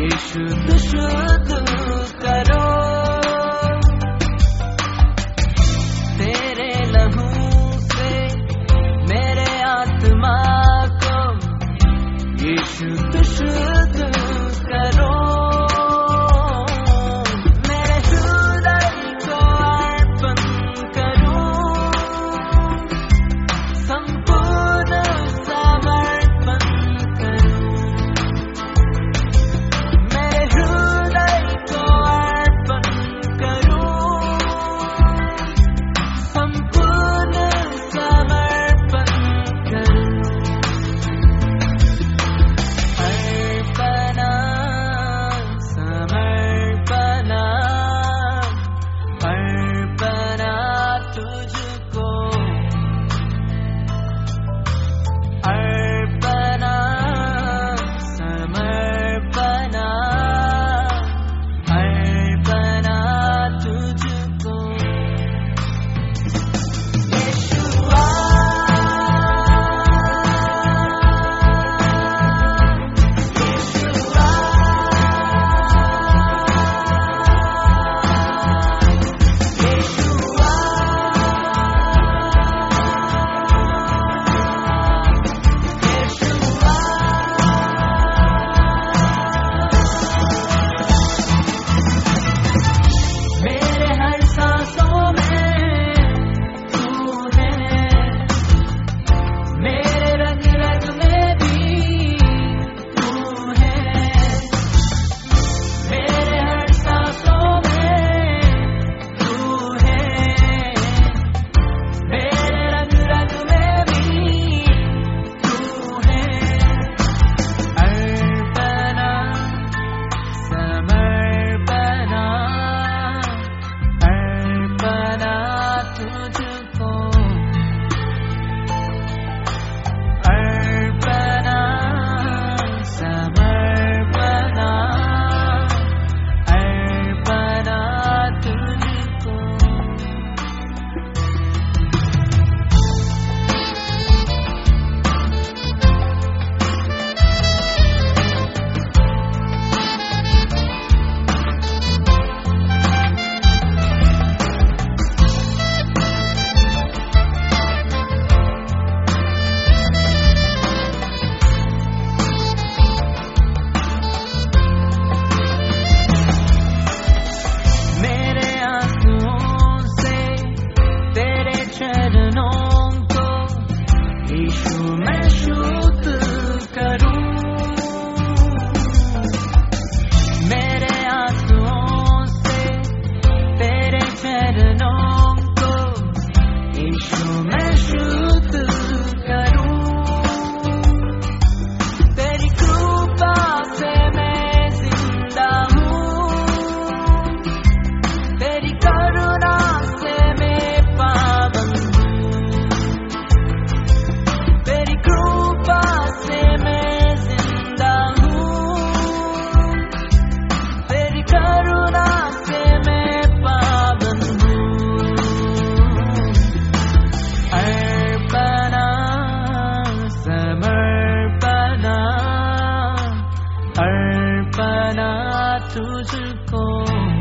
ये शुद्ध शुद्ध करो तेरे लहू से मेरे आत्मा को, ये शुद्ध शुद्ध करो मेरे हृदय को अर्पण करूं, संपूर्ण समर्पण करूं मेरे हृदय को अर्पण करूं, संपूर्ण समर्पण करूं। अर्पणा समर्पणा अर्पणा तुझको, अर्पणा समर्पणा अर्पणा तुझको। यीशुआ मेरे हर सांसों में तू है, मेरे रग रग में भी तू है, मेरे हर सांसों में तू है, मेरे रग रग में भी तू है। अर्पणा समर्पणा अर्पणा तुझको, अर्पणा समर्पणा अर्पणा तुझको। मेरे आंसुओं से तेरे चरणों को यीशु मैं शुद्ध करूं, मेरे आंसुओं से तेरे चरणों को यीशु मैं शुद्ध करूं, तेरी कृपा से मैं जिंदा हूं, तेरी करुणा से मैं पावन हूं, तेरी कृपा से मैं जिंदा हूं, तेरी करुणा से मैं पावन हूं। अर्पणा समर्पणा अर्पणा तुझको।